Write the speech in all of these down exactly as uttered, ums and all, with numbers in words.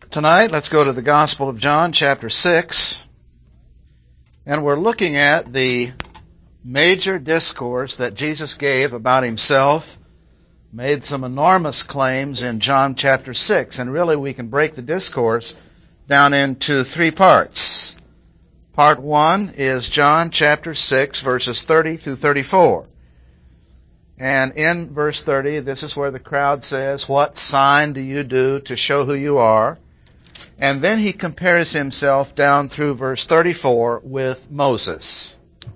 Tonight, let's go to the Gospel of John, chapter six, and we're looking at the major discourse that Jesus gave about himself, made some enormous claims in John chapter six, and really we can break the discourse down into three parts. Part one is John chapter six, verses thirty through thirty-four. And in verse thirty, this is where the crowd says, "What sign do you do to show who you are?" And then he compares himself down through verse thirty-four with Moses.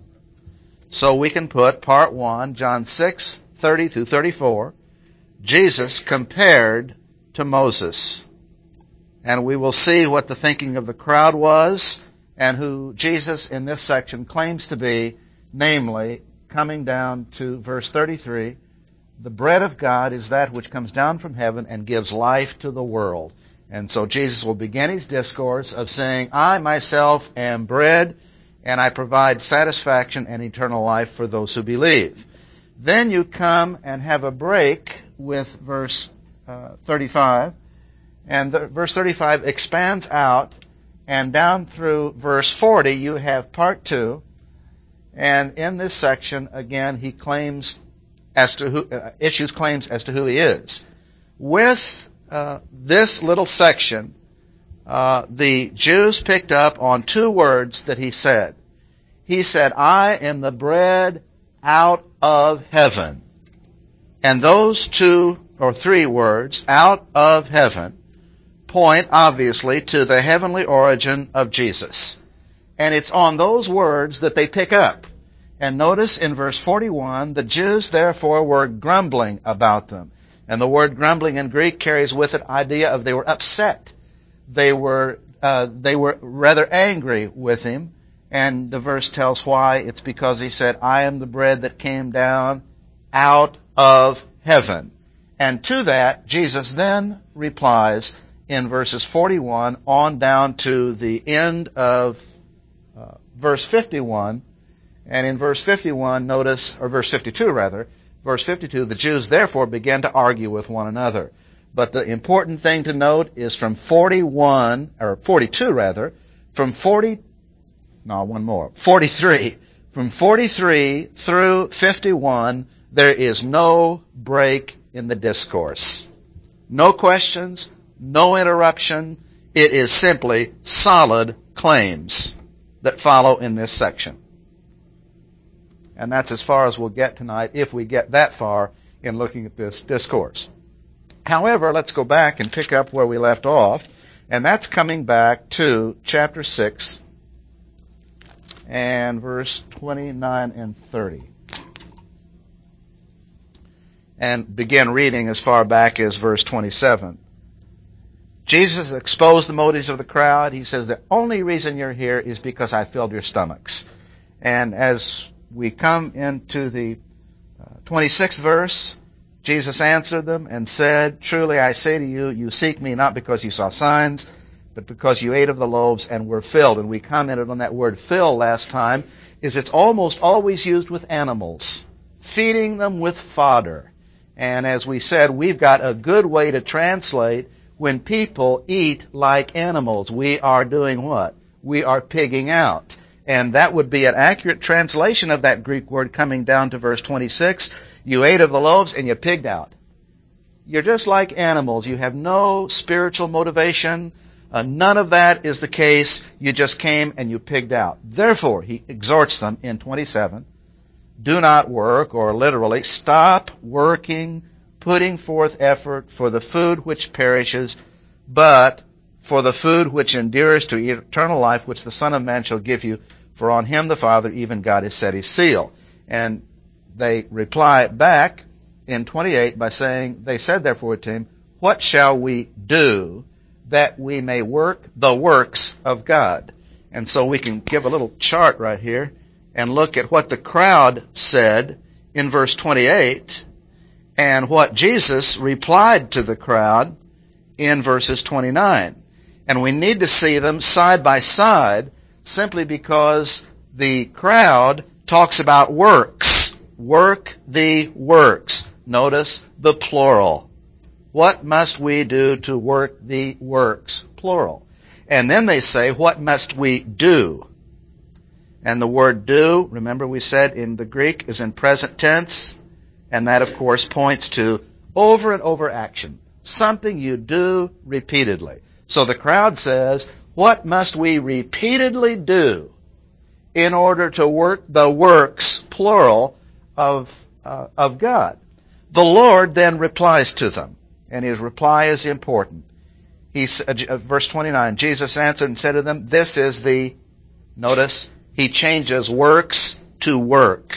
So we can put part one, John six, thirty through thirty-four, Jesus compared to Moses. And we will see what the thinking of the crowd was and who Jesus in this section claims to be, namely, coming down to verse thirty-three, the bread of God is that which comes down from heaven and gives life to the world. And so Jesus will begin his discourse of saying, I myself am bread, and I provide satisfaction and eternal life for those who believe. Then you come and have a break with verse uh, thirty-five, and the, verse thirty-five expands out, and down through verse forty you have part two, and in this section, again, he claims as to who, uh, issues claims as to who he is. With Uh, this little section, uh, the Jews picked up on two words that he said. He said, I am the bread out of heaven. And those two or three words, out of heaven, point obviously to the heavenly origin of Jesus. And it's on those words that they pick up. And notice in verse forty-one, the Jews therefore were grumbling about them. And the word grumbling in Greek carries with it idea of they were upset. They were uh, they were rather angry with him. And the verse tells why. It's because he said, I am the bread that came down out of heaven. And to that, Jesus then replies in verses forty-one on down to the end of uh, verse fifty-one. And in verse fifty-one, notice, or verse fifty-two rather, Verse fifty-two, the Jews therefore began to argue with one another. But the important thing to note is from forty-one, or forty-two rather, from forty, no, one more, forty-three. From forty-three through fifty-one, there is no break in the discourse. No questions, no interruption. It is simply solid claims that follow in this section. And that's as far as we'll get tonight, if we get that far in looking at this discourse. However, let's go back and pick up where we left off, and that's coming back to chapter six and verse twenty-nine and thirty. And begin reading as far back as verse twenty-seven. Jesus exposed the motives of the crowd. He says, the only reason you're here is because I filled your stomachs. And as we come into the uh, twenty-sixth verse, Jesus answered them and said, truly I say to you, you seek me not because you saw signs, but because you ate of the loaves and were filled. And we commented on that word fill last time, is it's almost always used with animals, feeding them with fodder. And as we said, we've got a good way to translate when people eat like animals. We are doing what? We are pigging out. And that would be an accurate translation of that Greek word coming down to verse twenty-six. You ate of the loaves and you pigged out. You're just like animals. You have no spiritual motivation. Uh, none of that is the case. You just came and you pigged out. Therefore, he exhorts them in twenty-seven, do not work, or literally, stop working, putting forth effort for the food which perishes, but for the food which endures to eternal life, which the Son of Man shall give you, for on him the Father, even God, has set his seal. And they reply back in twenty-eight by saying, they said therefore to him, what shall we do that we may work the works of God? And so we can give a little chart right here and look at what the crowd said in verse twenty-eight and what Jesus replied to the crowd in verses twenty-nine. And we need to see them side by side simply because the crowd talks about works. Work the works. Notice the plural. what must we do to work the works? Plural. And then they say, what must we do? And the word do, remember we said in the Greek, is in present tense. And that, of course, points to over and over action. Something you do repeatedly. So the crowd says, what must we repeatedly do in order to work the works, plural, of, uh, of God? The Lord then replies to them. And his reply is important. He, uh, verse twenty-nine, Jesus answered and said to them, this is the, notice, he changes works to work.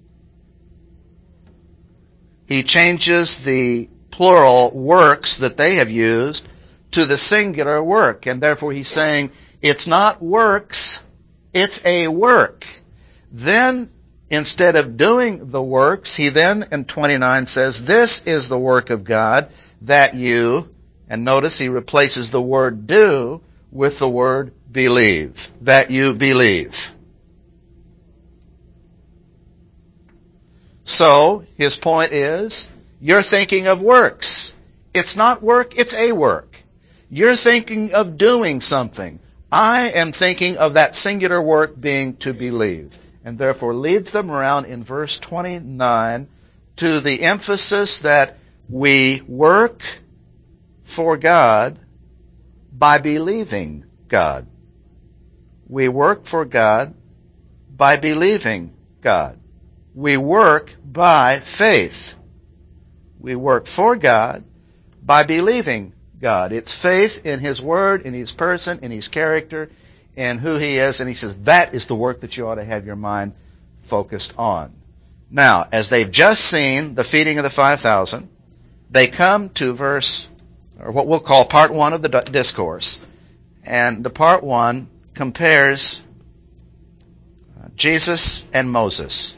He changes the plural works that they have used to the singular work. And therefore he's saying, it's not works, it's a work. Then, instead of doing the works, he then in twenty-nine says, this is the work of God, that you, and notice he replaces the word do with the word believe, that you believe. So, his point is, you're thinking of works. It's not work, it's a work. You're thinking of doing something. I am thinking of that singular work being to believe. And therefore leads them around in verse twenty-nine to the emphasis that we work for God by believing God. We work for God by believing God. We work by faith. We work for God by believing God. It's faith in His Word, in His person, in His character, in who He is. And He says that is the work that you ought to have your mind focused on. Now, as they've just seen the feeding of the five thousand, they come to verse, or what we'll call part one of the discourse. And the part one compares Jesus and Moses.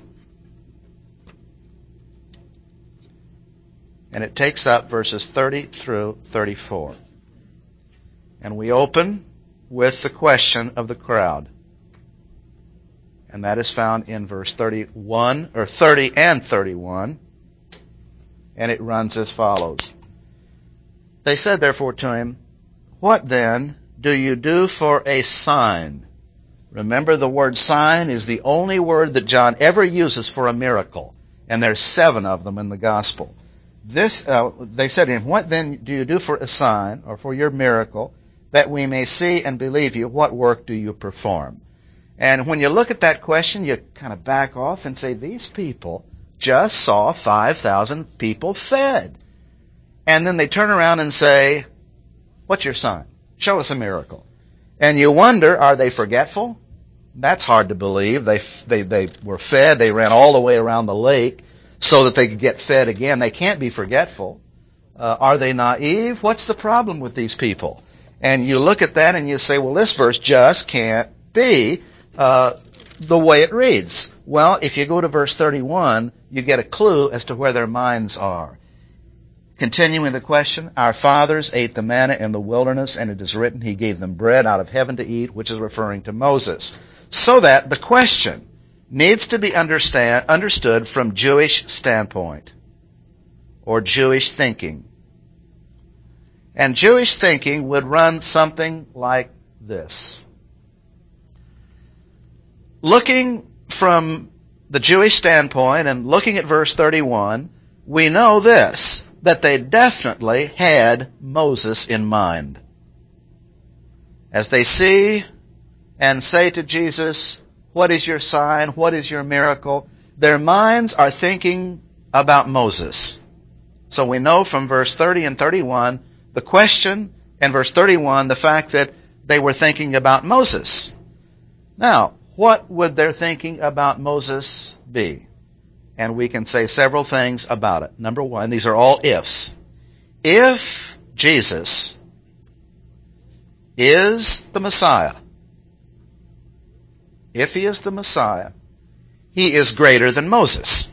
And it takes up verses thirty through thirty-four. And we open with the question of the crowd. And that is found in verse thirty-one, or thirty and thirty-one. And it runs as follows. They said therefore to him, what then do you do for a sign? Remember, the word sign is the only word that John ever uses for a miracle. And there's seven of them in the gospel. This, uh, they said to him, what then do you do for a sign, or for your miracle, that we may see and believe you? What work do you perform? And when you look at that question, you kind of back off and say, these people just saw five thousand people fed. And then they turn around and say, what's your sign? Show us a miracle. And you wonder, are they forgetful? That's hard to believe. They, they, they were fed. They ran all the way around the lake so that they could get fed again. They can't be forgetful. Uh, are they naive? What's the problem with these people? And you look at that and you say, well, this verse just can't be uh, the way it reads. Well, if you go to verse thirty-one, you get a clue as to where their minds are. Continuing the question, our fathers ate the manna in the wilderness, and it is written, he gave them bread out of heaven to eat, which is referring to Moses. So that the question needs to be understand, understood from Jewish standpoint, or Jewish thinking. And Jewish thinking would run something like this. Looking from the Jewish standpoint and looking at verse thirty-one, we know this, that they definitely had Moses in mind. As they see and say to Jesus, what is your sign? What is your miracle? Their minds are thinking about Moses. So we know from verse thirty and thirty-one, the question, and verse thirty-one, the fact that they were thinking about Moses. Now, what would their thinking about Moses be? And we can say several things about it. Number one, these are all ifs. If Jesus is the Messiah, if he is the Messiah, he is greater than Moses.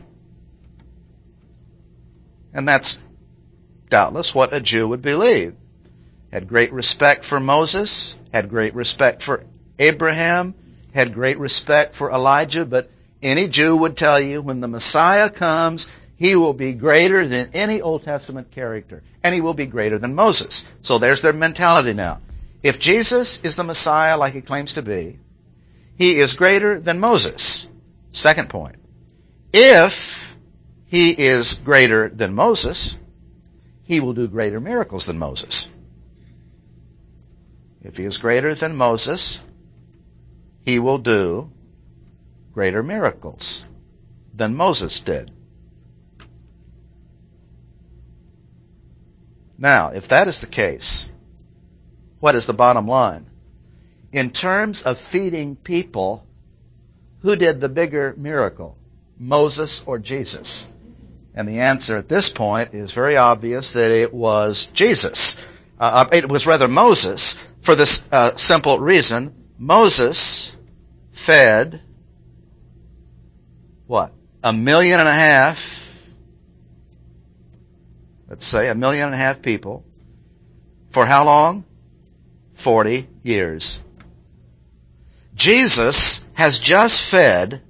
And that's doubtless what a Jew would believe. Had great respect for Moses, had great respect for Abraham, had great respect for Elijah, but any Jew would tell you when the Messiah comes, He will be greater than any Old Testament character, and he will be greater than Moses. So there's their mentality now. If Jesus is the Messiah like he claims to be, he is greater than Moses. Second point. If he is greater than Moses, he will do greater miracles than Moses. If he is greater than Moses, he will do greater miracles than Moses did. Now, if that is the case, what is the bottom line? In terms of feeding people, who did the bigger miracle, Moses or Jesus? And the answer at this point is very obvious that it was Jesus. Uh, it was rather Moses, for this uh, simple reason. Moses fed, what, a million and a half, let's say a million and a half people, for how long? Forty years. Jesus has just fed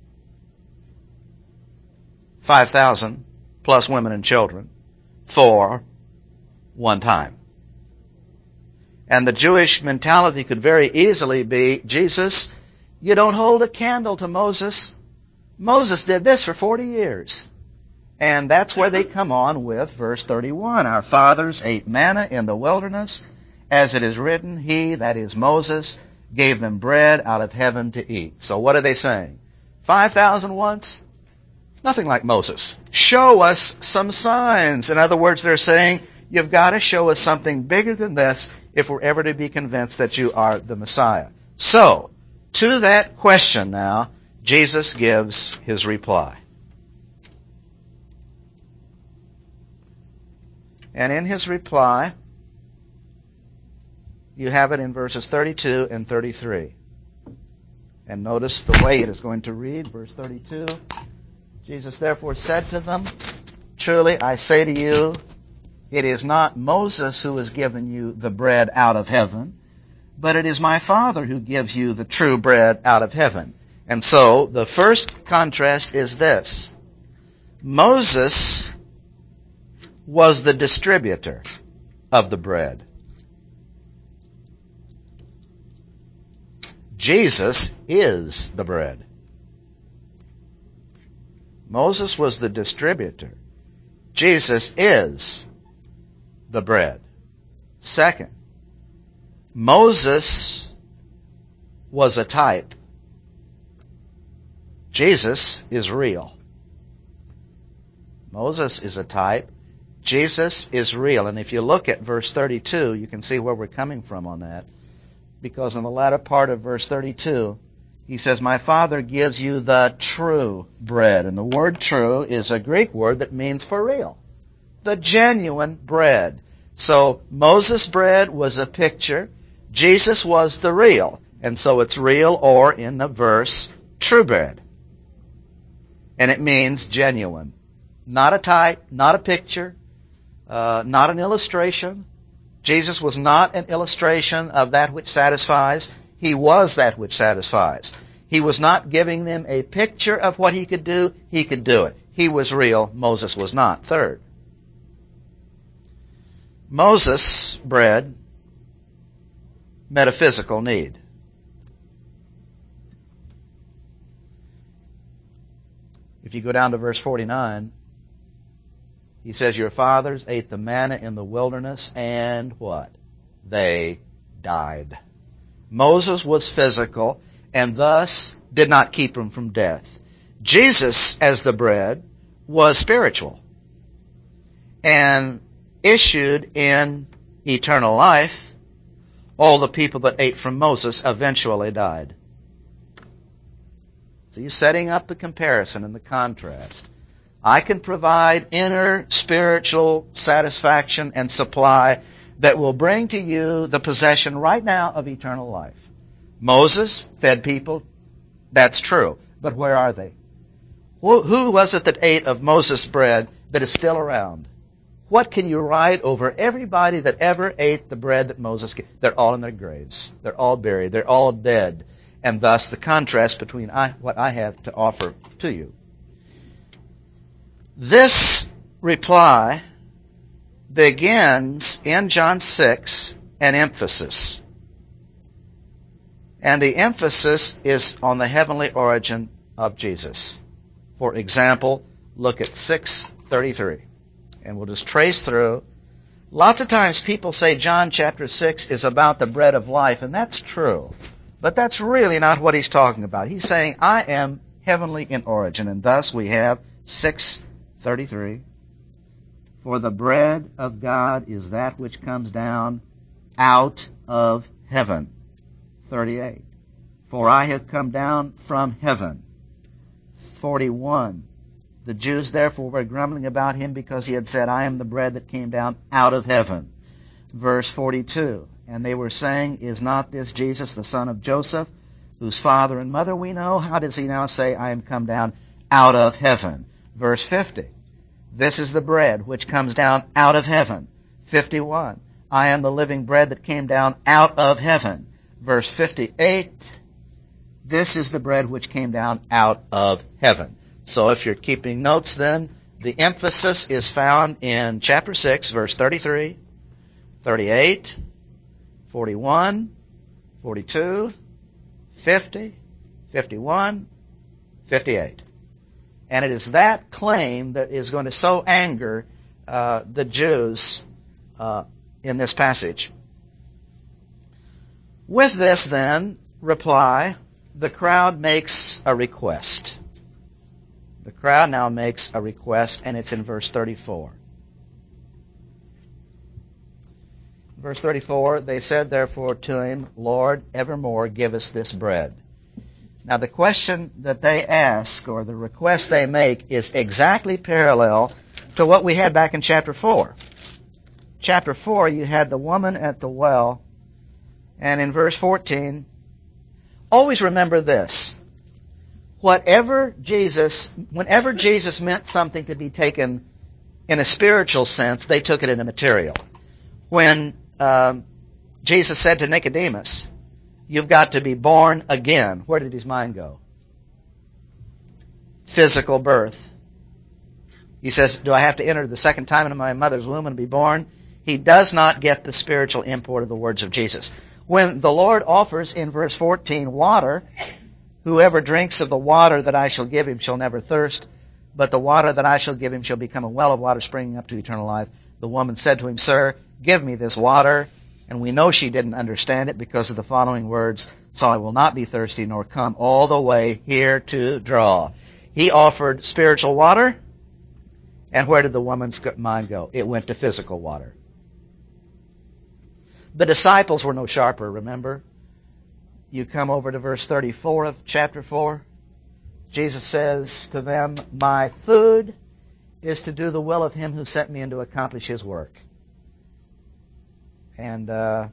five thousand plus women and children for one time. And the Jewish mentality could very easily be, Jesus, you don't hold a candle to Moses. Moses did this for forty years. And that's where they come on with verse thirty-one. Our fathers ate manna in the wilderness, as it is written, he, that is Moses, gave them bread out of heaven to eat. So what are they saying? five thousand once? Nothing like Moses. Show us some signs. In other words, they're saying, you've got to show us something bigger than this if we're ever to be convinced that you are the Messiah. So, to that question now, Jesus gives his reply. And in his reply, you have it in verses thirty-two and thirty-three. And notice the way it is going to read. Verse thirty-two, Jesus therefore said to them, truly I say to you, it is not Moses who has given you the bread out of heaven, but it is my Father who gives you the true bread out of heaven. And so, the first contrast is this. Moses was the distributor of the bread. Jesus is the bread. Moses was the distributor. Jesus is the bread. Second, Moses was a type. Jesus is real. Moses is a type. Jesus is real. And if you look at verse thirty-two, you can see where we're coming from on that. Because in the latter part of verse thirty-two, he says, my Father gives you the true bread. And the word true is a Greek word that means for real. The genuine bread. So Moses' bread was a picture. Jesus was the real. And so it's real, or in the verse, true bread. And it means genuine. Not a type, not a picture, uh, not an illustration. Jesus was not an illustration of that which satisfies. He was that which satisfies. He was not giving them a picture of what he could do. He could do it. He was real. Moses was not. Third, Moses' bread met a physical need. If you go down to verse forty-nine, he says, your fathers ate the manna in the wilderness, and what? They died. Moses was physical, and thus did not keep him from death. Jesus, as the bread, was spiritual, and issued in eternal life. All the people that ate from Moses eventually died. So he's setting up the comparison and the contrast. I can provide inner spiritual satisfaction and supply that will bring to you the possession right now of eternal life. Moses fed people. That's true. But where are they? Who was it that ate of Moses' bread that is still around? What can you write over everybody that ever ate the bread that Moses gave? They're all in their graves. They're all buried. They're all dead. And thus the contrast between I, what I have to offer to you. This reply begins in John six an emphasis. And the emphasis is on the heavenly origin of Jesus. For example, look at six thirty-three. And we'll just trace through. Lots of times people say John chapter six is about the bread of life, and that's true. But that's really not what he's talking about. He's saying, I am heavenly in origin. And thus we have six thirty-three. For the bread of God is that which comes down out of heaven. thirty-eight. For I have come down from heaven. forty-one. The Jews therefore were grumbling about him because he had said, I am the bread that came down out of heaven. Verse forty-two. And they were saying, is not this Jesus the son of Joseph, whose father and mother we know? How does he now say, I am come down out of heaven? Verse fifty. This is the bread which comes down out of heaven. fifty-one. I am the living bread that came down out of heaven. Verse fifty-eight. This is the bread which came down out of heaven. So if you're keeping notes then, the emphasis is found in chapter six, verse thirty-three, thirty-eight, forty-one, forty-two, fifty, fifty-one, fifty-eight. And it is that claim that is going to so anger uh, the Jews uh, in this passage. With this, then, reply, the crowd makes a request. The crowd now makes a request, and it's in verse thirty-four. Verse thirty-four, they said therefore to him, Lord, evermore give us this bread. Now the question that they ask, or the request they make, is exactly parallel to what we had back in chapter four. Chapter four, you had the woman at the well, and in verse fourteen, always remember this. Whatever Jesus, whenever Jesus meant something to be taken in a spiritual sense, they took it in a material. When um, Jesus said to Nicodemus, you've got to be born again, where did his mind go? Physical birth. He says, do I have to enter the second time into my mother's womb and be born? He does not get the spiritual import of the words of Jesus. When the Lord offers in verse fourteen water, whoever drinks of the water that I shall give him shall never thirst, but the water that I shall give him shall become a well of water springing up to eternal life. The woman said to him, Sir, give me this water. And we know she didn't understand it because of the following words, so I will not be thirsty nor come all the way here to draw. He offered spiritual water, and where did the woman's mind go? It went to physical water. The disciples were no sharper, remember? You come over to verse thirty-four of chapter four. Jesus says to them, my food is to do the will of him who sent me and to accomplish his work. And, uh,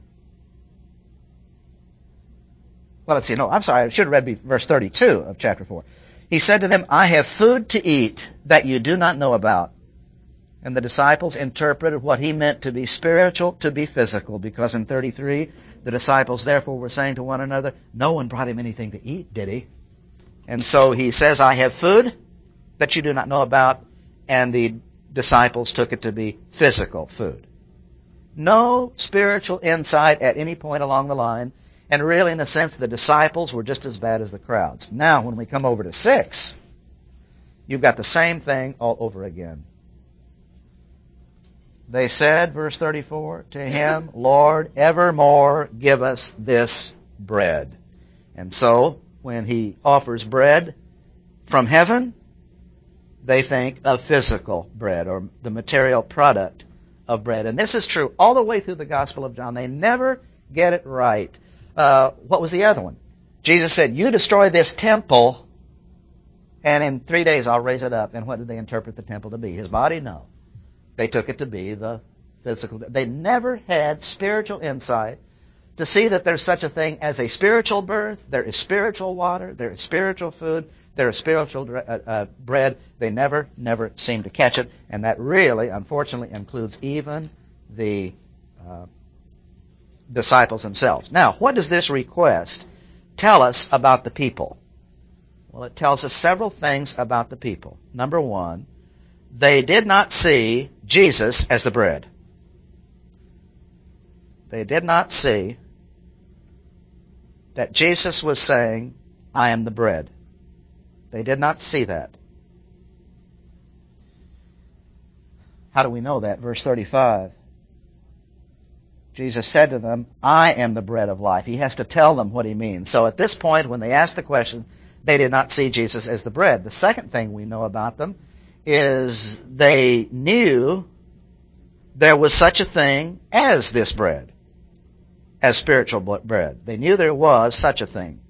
well, let's see. No, I'm sorry. I should have read verse thirty-two of chapter four. He said to them, I have food to eat that you do not know about. And the disciples interpreted what he meant to be spiritual to be physical, because in thirty-three, the disciples therefore were saying to one another, no one brought him anything to eat, did he? And so he says, I have food that you do not know about, and the disciples took it to be physical food. No spiritual insight at any point along the line, and really in a sense the disciples were just as bad as the crowds. Now when we come over to six, you've got the same thing all over again. They said, verse thirty-four, to him, Lord, evermore give us this bread. And so, when he offers bread from heaven, they think of physical bread, or the material product of bread. And this is true all the way through the Gospel of John. They never get it right. Uh, what was the other one? Jesus said, you destroy this temple, and in three days I'll raise it up. And what did they interpret the temple to be? His body? No. They took it to be the physical. They never had spiritual insight to see that there's such a thing as a spiritual birth, there is spiritual water, there is spiritual food, there is spiritual uh, uh, bread. They never, never seem to catch it. And that really, unfortunately, includes even the uh, disciples themselves. Now, what does this request tell us about the people? Well, it tells us several things about the people. Number one, they did not see Jesus as the bread. They did not see that Jesus was saying, I am the bread. They did not see that. How do we know that? Verse thirty-five. Jesus said to them, I am the bread of life. He has to tell them what he means. So at this point, when they asked the question, they did not see Jesus as the bread. The second thing we know about them is they knew there was such a thing as this bread, as spiritual bread. They knew there was such a thing.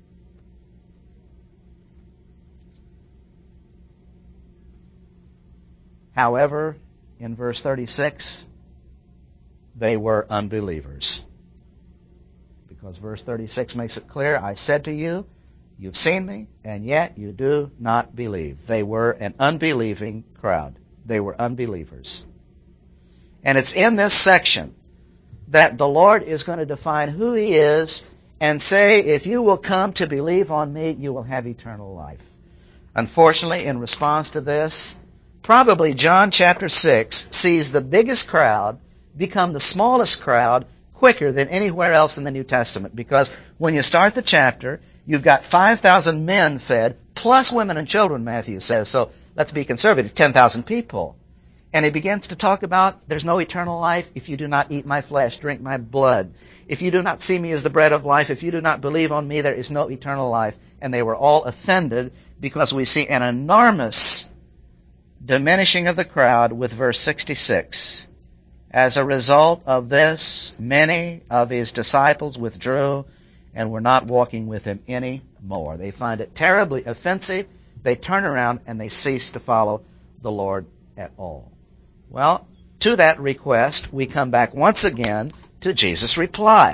However, in verse thirty-six, they were unbelievers. Because verse thirty-six makes it clear, I said to you, you've seen me, and yet you do not believe. They were an unbelieving crowd. They were unbelievers. And it's in this section that the Lord is going to define who He is and say, if you will come to believe on me, you will have eternal life. Unfortunately, in response to this, probably John chapter six sees the biggest crowd become the smallest crowd quicker than anywhere else in the New Testament. Because when you start the chapter, you've got five thousand men fed, plus women and children, Matthew says. So let's be conservative, ten thousand people. And he begins to talk about there's no eternal life if you do not eat my flesh, drink my blood. If you do not see me as the bread of life, if you do not believe on me, there is no eternal life. And they were all offended because we see an enormous diminishing of the crowd with verse sixty-six. As a result of this, many of his disciples withdrew and were not walking with him any more. They find it terribly offensive. They turn around and they cease to follow the Lord at all. Well, to that request, we come back once again to Jesus' reply.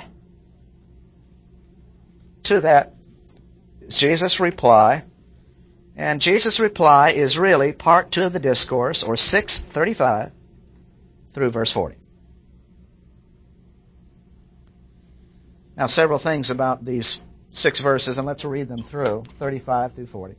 To that, Jesus' reply. And Jesus' reply is really part two of the discourse, or six thirty-five through verse forty. Now, several things about these six verses, and let's read them through, thirty-five through forty.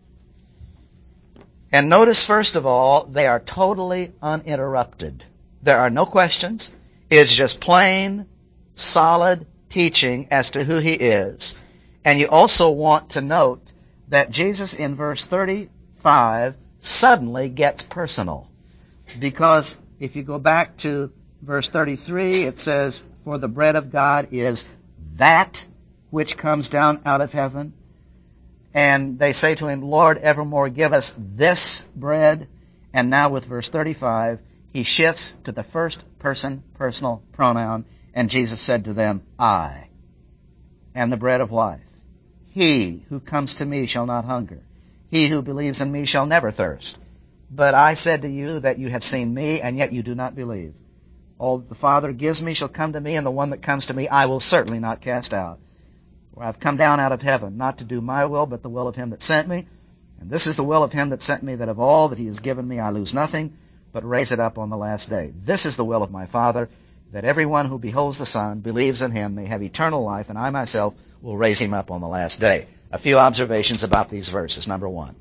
And notice, first of all, they are totally uninterrupted. There are no questions. It's just plain, solid teaching as to who He is. And you also want to note that Jesus in verse thirty-five suddenly gets personal. Because if you go back to verse thirty-three, it says, for the bread of God is that which comes down out of heaven. And they say to him, Lord, evermore give us this bread. And now with verse thirty-five, he shifts to the first person personal pronoun. And Jesus said to them, I am the bread of life. He who comes to me shall not hunger. He who believes in me shall never thirst. But I said to you that you have seen me, and yet you do not believe. All that the Father gives me shall come to me, and the one that comes to me I will certainly not cast out. For I have come down out of heaven, not to do my will, but the will of him that sent me. And this is the will of him that sent me, that of all that he has given me I lose nothing, but raise it up on the last day. This is the will of my Father, that everyone who beholds the Son, believes in him, may have eternal life, and I myself will raise him up on the last day. A few observations about these verses. Number one.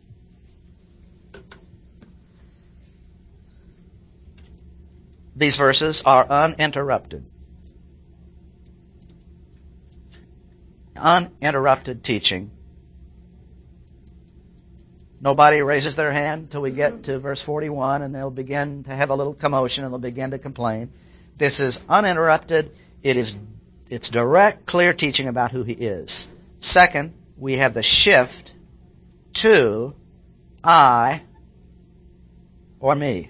These verses are uninterrupted. Uninterrupted teaching. Nobody raises their hand until we get to verse forty-one, and they'll begin to have a little commotion, and they'll begin to complain. This is uninterrupted. It is, it's direct, clear teaching about who he is. Second, we have the shift to I or me.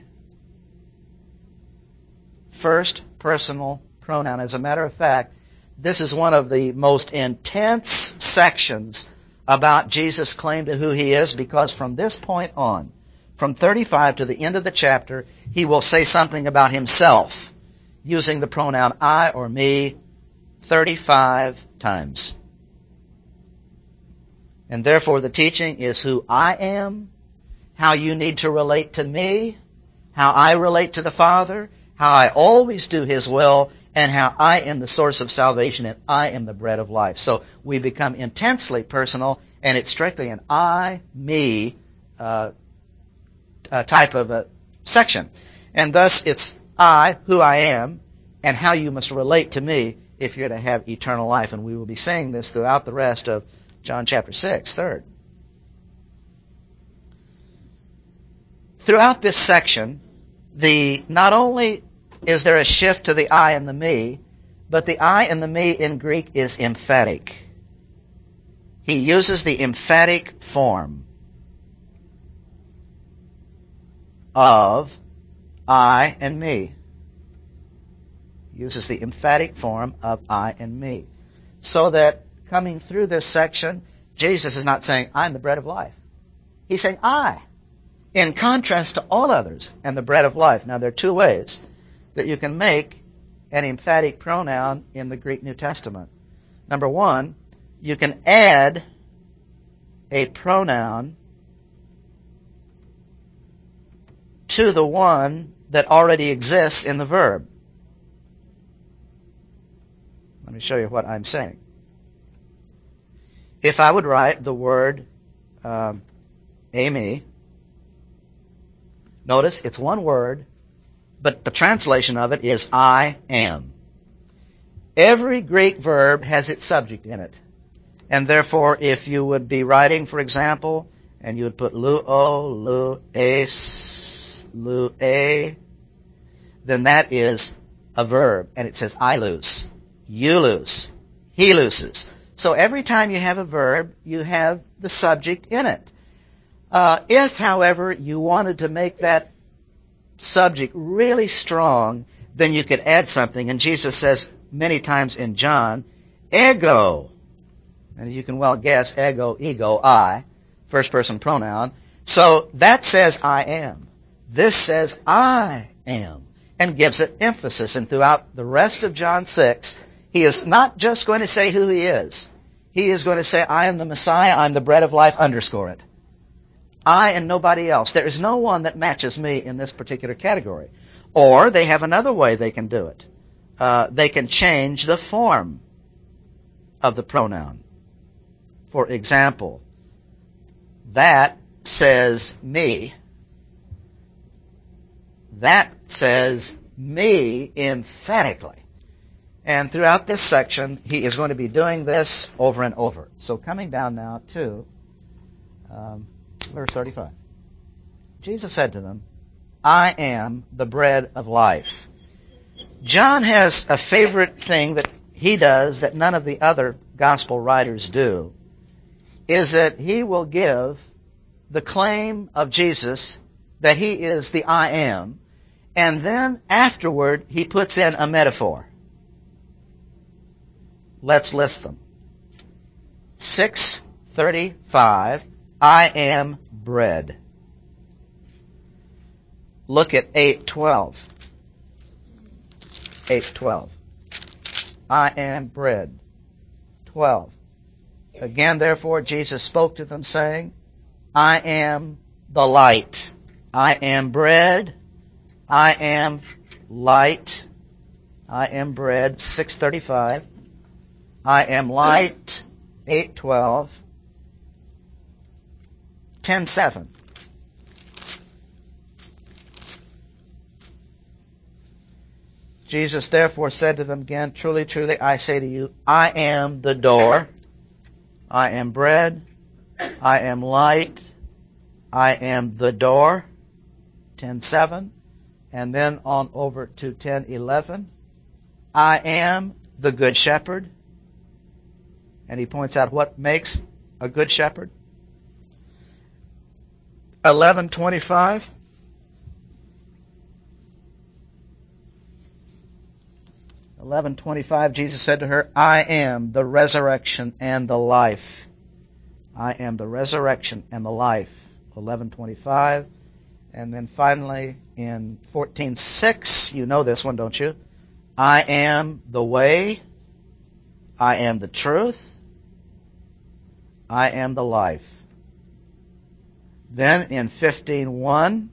First personal pronoun. As a matter of fact, this is one of the most intense sections about Jesus' claim to who he is, because from this point on, from thirty-five to the end of the chapter, he will say something about himself using the pronoun I or me thirty-five times. And therefore the teaching is who I am, how you need to relate to me, how I relate to the Father, how I always do his will, and how I am the source of salvation and I am the bread of life. So we become intensely personal, and it's strictly an I, me uh, uh, type of a section. And thus it's I, who I am, and how you must relate to me if you're to have eternal life. And we will be saying this throughout the rest of John chapter six, third. Throughout this section, the not only is there a shift to the I and the me, but the I and the me in Greek is emphatic. He uses the emphatic form of I and me. He uses the emphatic form of I and me. So that coming through this section, Jesus is not saying, I'm the bread of life. He's saying, I, in contrast to all others, am the bread of life. Now, there are two ways that you can make an emphatic pronoun in the Greek New Testament. Number one, you can add a pronoun to the one that already exists in the verb. Let me show you what I'm saying. If I would write the word um, Amy, notice it's one word, but the translation of it is I am. Every Greek verb has its subject in it. And therefore, if you would be writing, for example, and you would put luo, lues, lue, then that is a verb, and it says I lose, you lose, he loses. So every time you have a verb, you have the subject in it. Uh, if, however, you wanted to make that subject really strong, then you could add something. And Jesus says many times in John, ego. And you can well guess, ego, ego, I, first person pronoun. So that says I am. This says I am, and gives it emphasis. And throughout the rest of John six, he is not just going to say who he is. He is going to say, I am the Messiah, I'm the bread of life, underscore it. I and nobody else. There is no one that matches me in this particular category. Or they have another way they can do it. Uh, they can change the form of the pronoun. For example, that says me. That says me emphatically. And throughout this section, he is going to be doing this over and over. So coming down now to um, verse thirty-five. Jesus said to them, I am the bread of life. John has a favorite thing that he does that none of the other gospel writers do, is that he will give the claim of Jesus that he is the I am, and then afterward he puts in a metaphor. Let's list them. six thirty-five, I am bread. Look at eight twelve. eight twelve. I am bread. twelve. Again, therefore, Jesus spoke to them, saying, I am the light. I am bread. I am light. I am bread. six thirty-five. I am light. eight twelve. ten seven. Jesus therefore said to them again, Truly, truly, I say to you, I am the door. I am bread. I am light. I am the door. ten seven. And then on over to ten eleven. I am the good shepherd. And he points out what makes a good shepherd. eleven twenty-five. eleven twenty-five, Jesus said to her, I am the resurrection and the life. I am the resurrection and the life. eleven twenty-five. And then finally in fourteen six, you know this one, don't you? I am the way. I am the truth. I am the life. Then in fifteen one,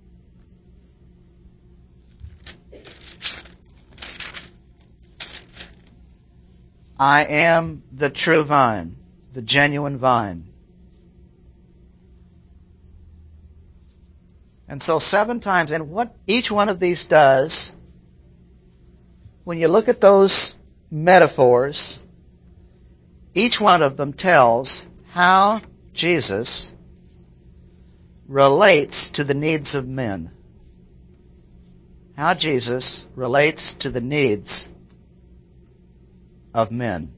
I am the true vine, the genuine vine. And so seven times, and what each one of these does, when you look at those metaphors, each one of them tells how Jesus relates to the needs of men. How Jesus relates to the needs of men.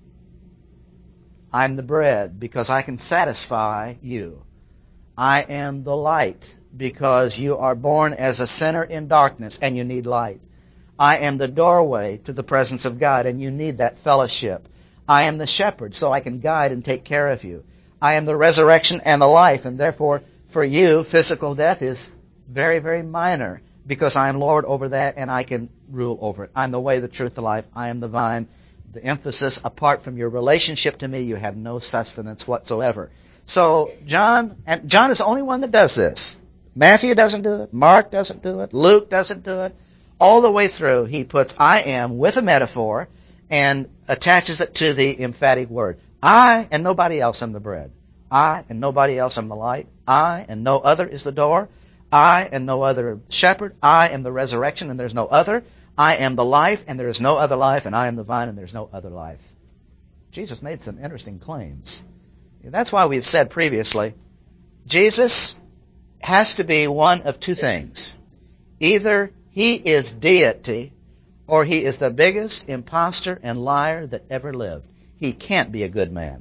I'm the bread because I can satisfy you. I am the light because you are born as a sinner in darkness and you need light. I am the doorway to the presence of God and you need that fellowship. I am the shepherd so I can guide and take care of you. I am the resurrection and the life, and therefore for you physical death is very, very minor because I am Lord over that and I can rule over it. I'm the way, the truth, the life. I am the vine. The emphasis, apart from your relationship to me, you have no sustenance whatsoever. So John, and John is the only one that does this. Matthew doesn't do it. Mark doesn't do it. Luke doesn't do it. All the way through, he puts I am with a metaphor and attaches it to the emphatic word. I and nobody else am the bread. I and nobody else am the light. I and no other is the door. I and no other shepherd. I am the resurrection and there's no other. I am the life and there is no other life. And I am the vine and there's no other life. Jesus made some interesting claims. That's why we've said previously, Jesus has to be one of two things. Either he is deity or he is the biggest imposter and liar that ever lived. He can't be a good man.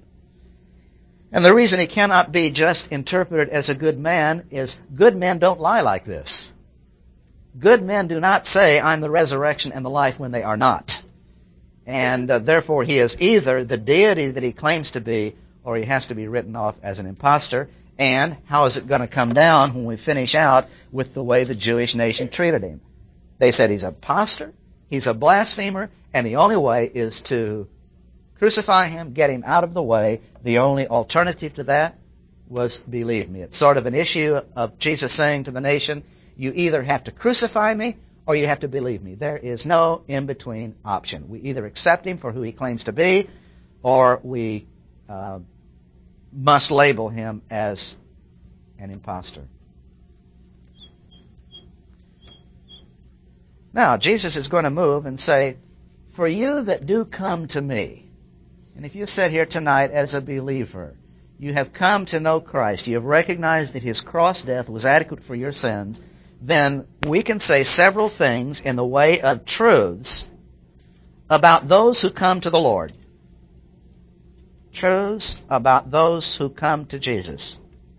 And the reason he cannot be just interpreted as a good man is good men don't lie like this. Good men do not say, I'm the resurrection and the life when they are not. And uh, therefore he is either the deity that he claims to be or he has to be written off as an imposter. And how is it going to come down when we finish out with the way the Jewish nation treated him? They said he's an imposter, he's a blasphemer, and the only way is to crucify him, get him out of the way. The only alternative to that was believe me. It's sort of an issue of Jesus saying to the nation, you either have to crucify me or you have to believe me. There is no in-between option. We either accept him for who he claims to be or we uh, must label him as an imposter. Now, Jesus is going to move and say, for you that do come to me, and if you sit here tonight as a believer, you have come to know Christ, you have recognized that his cross death was adequate for your sins, then we can say several things in the way of truths about those who come to the Lord. Truths about those who come to Jesus.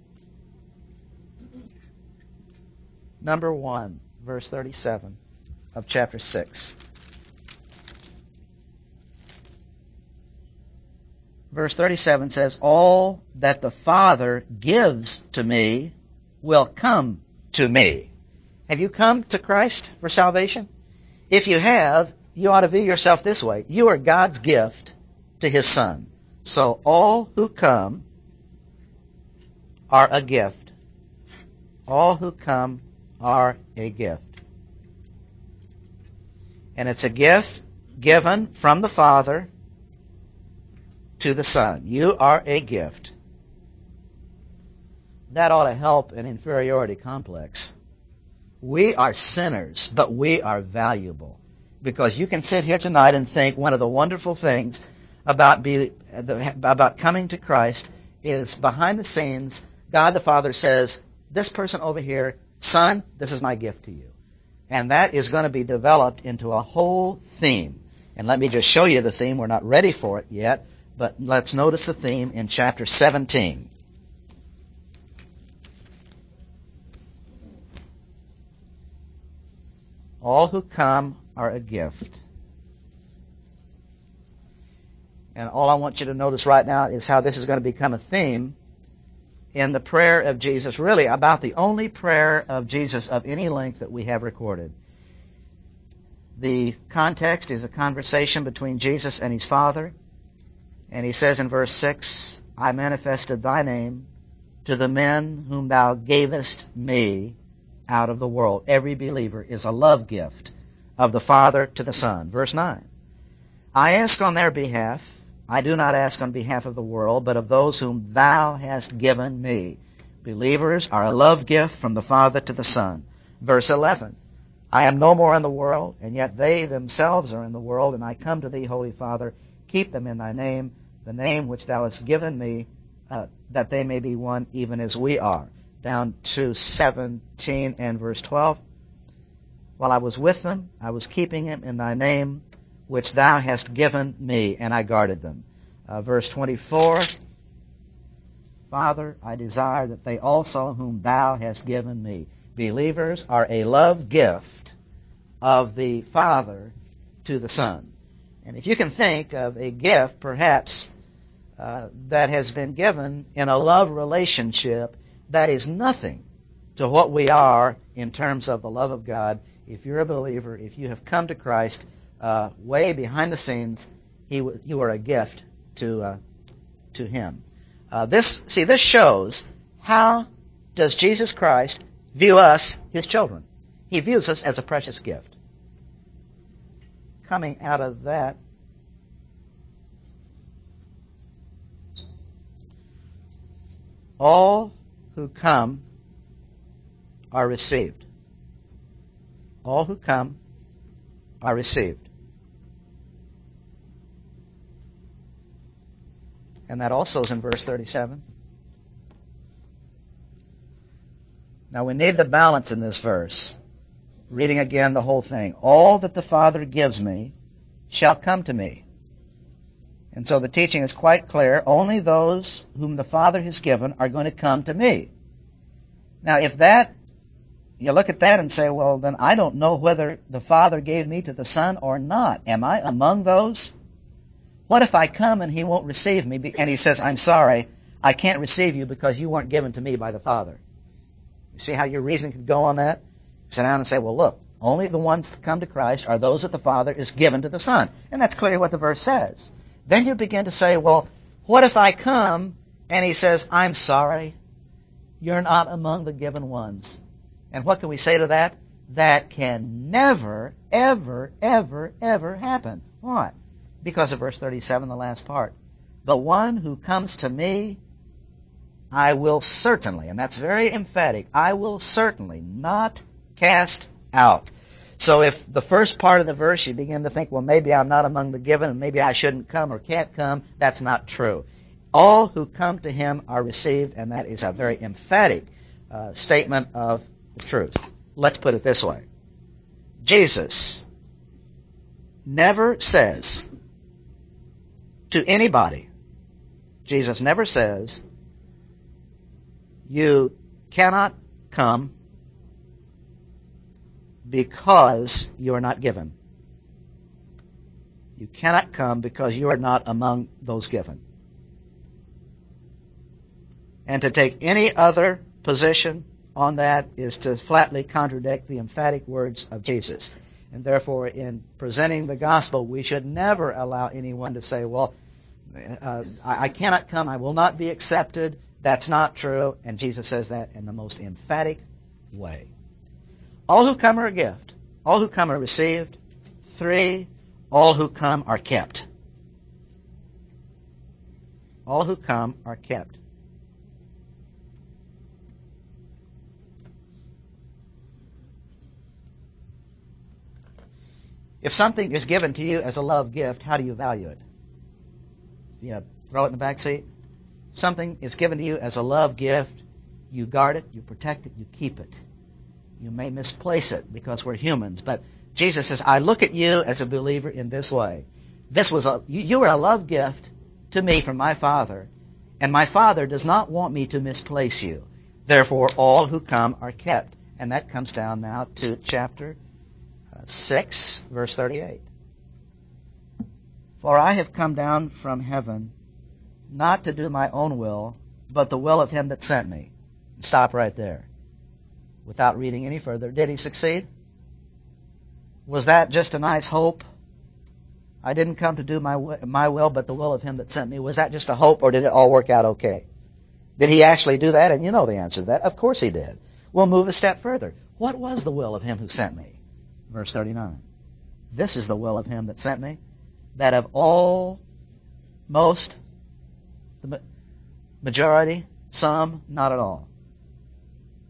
Number one, verse thirty-seven of chapter six. Verse thirty-seven says, all that the Father gives to me will come to me. Have you come to Christ for salvation? If you have, you ought to view yourself this way. You are God's gift to his Son. So all who come are a gift. All who come are a gift. And it's a gift given from the Father to the Son. You are a gift. That ought to help an inferiority complex. We are sinners, but we are valuable. Because you can sit here tonight and think one of the wonderful things about be, about coming to Christ is behind the scenes, God the Father says, this person over here, son, this is my gift to you. And that is going to be developed into a whole theme. And let me just show you the theme. We're not ready for it yet, but let's notice the theme in chapter seventeen. All who come are a gift. And all I want you to notice right now is how this is going to become a theme in the prayer of Jesus, really about the only prayer of Jesus of any length that we have recorded. The context is a conversation between Jesus and his Father. And he says in verse six, I manifested thy name to the men whom thou gavest me out of the world. Every believer is a love gift of the Father to the Son. Verse nine, I ask on their behalf, I do not ask on behalf of the world, but of those whom thou hast given me, Believers are a love gift from the Father to the Son. Verse eleven, I am no more in the world, and yet they themselves are in the world, and I come to thee, Holy Father, keep them in thy name, the name which thou hast given me, uh, that they may be one even as we are. Down to seventeen and verse twelve. While I was with them, I was keeping them in thy name, which thou hast given me, and I guarded them. Uh, verse twenty-four, Father, I desire that they also whom thou hast given me. Believers are a love gift of the Father to the Son. And if you can think of a gift, perhaps, uh, that has been given in a love relationship, that is nothing to what we are in terms of the love of God. If you're a believer, if you have come to Christ, uh, way behind the scenes, he w- you are a gift to uh, to Him. Uh, this see this shows how does Jesus Christ view us, His children. He views us as a precious gift. Coming out of that, all who come are received. All who come are received. And that also is in verse thirty-seven. Now we need the balance in this verse. Reading again the whole thing. All that the Father gives me shall come to me. And so the teaching is quite clear. Only those whom the Father has given are going to come to me. Now if that, you look at that and say, well, then I don't know whether the Father gave me to the Son or not. Am I among those? What if I come and He won't receive me, and He says, I'm sorry, I can't receive you because you weren't given to me by the Father? You see how your reasoning could go on that? Sit down and say, well, look, only the ones that come to Christ are those that the Father is given to the Son. And that's clearly what the verse says. Then you begin to say, well, what if I come and He says, I'm sorry, you're not among the given ones? And what can we say to that? That can never, ever, ever, ever happen. Why? Because of verse thirty-seven, the last part. The one who comes to me, I will certainly, and that's very emphatic, I will certainly not cast out. So if the first part of the verse you begin to think, well, maybe I'm not among the given and maybe I shouldn't come or can't come, that's not true. All who come to Him are received, and that is a very emphatic uh, statement of the truth. Let's put it this way. Jesus never says to anybody, Jesus never says, you cannot come because you are not given. You cannot come because you are not among those given. And to take any other position on that is to flatly contradict the emphatic words of Jesus. And therefore, in presenting the gospel, we should never allow anyone to say, well, uh, I, I cannot come, I will not be accepted. That's not true. And Jesus says that in the most emphatic way. All who come are a gift. All who come are received. Three, all who come are kept. All who come are kept. If something is given to you as a love gift, how do you value it? You throw it in the back seat? Something is given to you as a love gift, you guard it, you protect it, you keep it. You may misplace it because we're humans, but Jesus says, I look at you as a believer in this way. This was a, you, you were a love gift to me from my Father, and my Father does not want me to misplace you. Therefore, all who come are kept. And that comes down now to chapter uh, six, verse thirty-eight. For I have come down from heaven not to do my own will, but the will of Him that sent me. Stop right there. Without reading any further, did He succeed? Was that just a nice hope? I didn't come to do my my will, but the will of Him that sent me. Was that just a hope, or did it all work out okay? Did He actually do that? And you know the answer to that. Of course He did. We'll move a step further. What was the will of Him who sent me? Verse thirty-nine. This is the will of Him that sent me, that of all, most, the majority, some, not at all,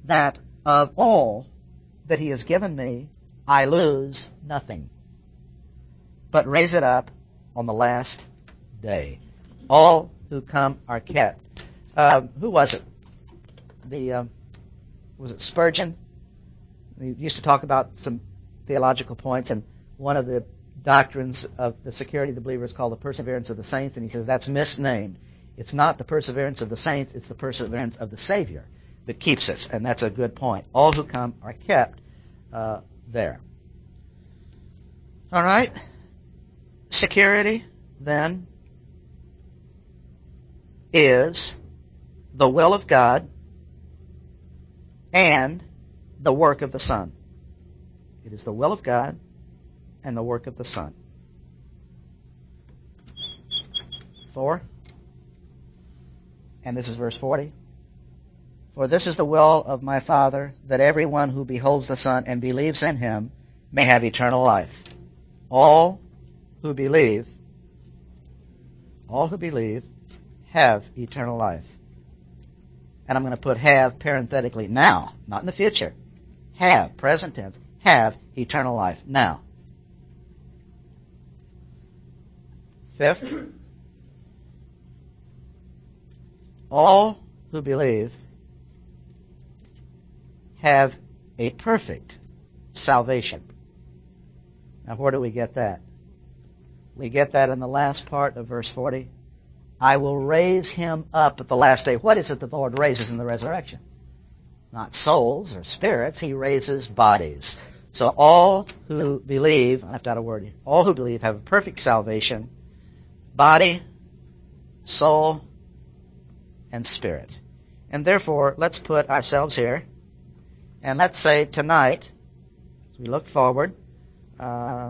that of all that he has given me, I lose nothing, but raise it up on the last day. All who come are kept. Uh, who was it? The um, was it Spurgeon? He used to talk about some theological points, and one of the doctrines of the security of the believer is called the perseverance of the saints, and he says that's misnamed. It's not the perseverance of the saints, it's the perseverance of the Savior that keeps us, and that's a good point. All who come are kept uh, there. All right. Security, then, is the will of God and the work of the Son. It is the will of God and the work of the Son. Four. And this is verse forty. For this is the will of my Father, that everyone who beholds the Son and believes in him may have eternal life. All who believe, all who believe have eternal life. And I'm going to put have parenthetically now, not in the future. Have, present tense, have eternal life now. Fifth, all who believe have a perfect salvation. Now, where do we get that? We get that in the last part of verse forty. I will raise him up at the last day. What is it that the Lord raises in the resurrection? Not souls or spirits. He raises bodies. So all who believe, I left out a word, all who believe have a perfect salvation, body, soul, and spirit. And therefore, let's put ourselves here, and let's say tonight, as we look forward uh,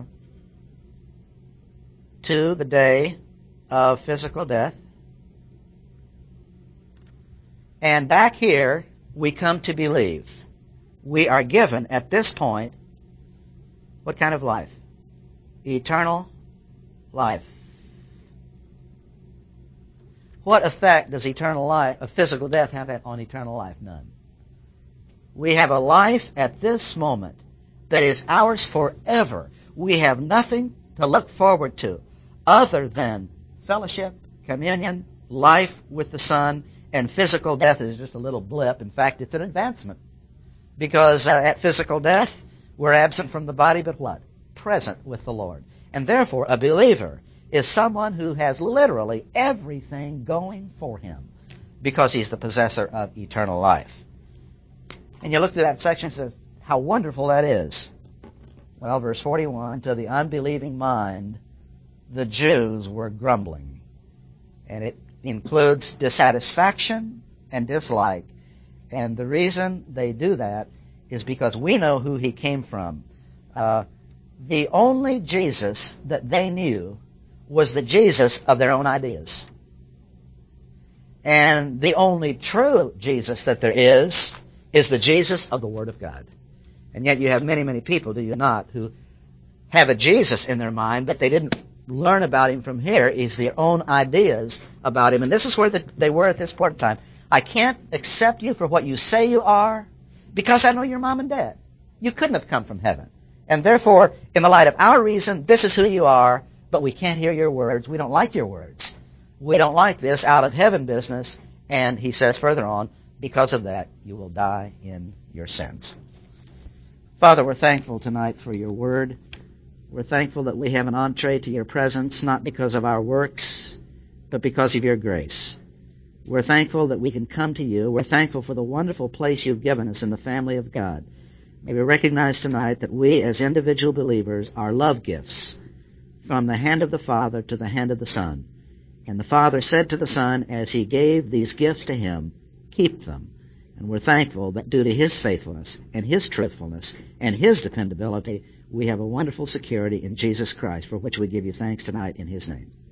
to the day of physical death, and back here, we come to believe. We are given, at this point, what kind of life? Eternal life. What effect does eternal life, a physical death, have on eternal life? None. We have a life at this moment that is ours forever. We have nothing to look forward to other than fellowship, communion, life with the Son, and physical death is just a little blip. In fact, it's an advancement. Because uh, at physical death, we're absent from the body, but what? Present with the Lord. And therefore, a believer is someone who has literally everything going for him because he's the possessor of eternal life. And you look at that section and say, how wonderful that is. Well, verse forty-one, to the unbelieving mind, the Jews were grumbling. And it includes dissatisfaction and dislike. And the reason they do that is because we know who he came from. Uh, the only Jesus that they knew was the Jesus of their own ideas. And the only true Jesus that there is is the Jesus of the Word of God. And yet you have many, many people, do you not, who have a Jesus in their mind, but they didn't learn about him from here. Is their own ideas about him. And this is where the, they were at this point in time. I can't accept you for what you say you are because I know your mom and dad. You couldn't have come from heaven. And therefore, in the light of our reason, this is who you are, but we can't hear your words. We don't like your words. We don't like this out of heaven business. And he says further on, because of that, you will die in your sins. Father, we're thankful tonight for your word. We're thankful that we have an entree to your presence, not because of our works, but because of your grace. We're thankful that we can come to you. We're thankful for the wonderful place you've given us in the family of God. May we recognize tonight that we as individual believers are love gifts from the hand of the Father to the hand of the Son. And the Father said to the Son, as he gave these gifts to him, keep them. And we're thankful that due to his faithfulness and his truthfulness and his dependability, we have a wonderful security in Jesus Christ, for which we give you thanks tonight in his name.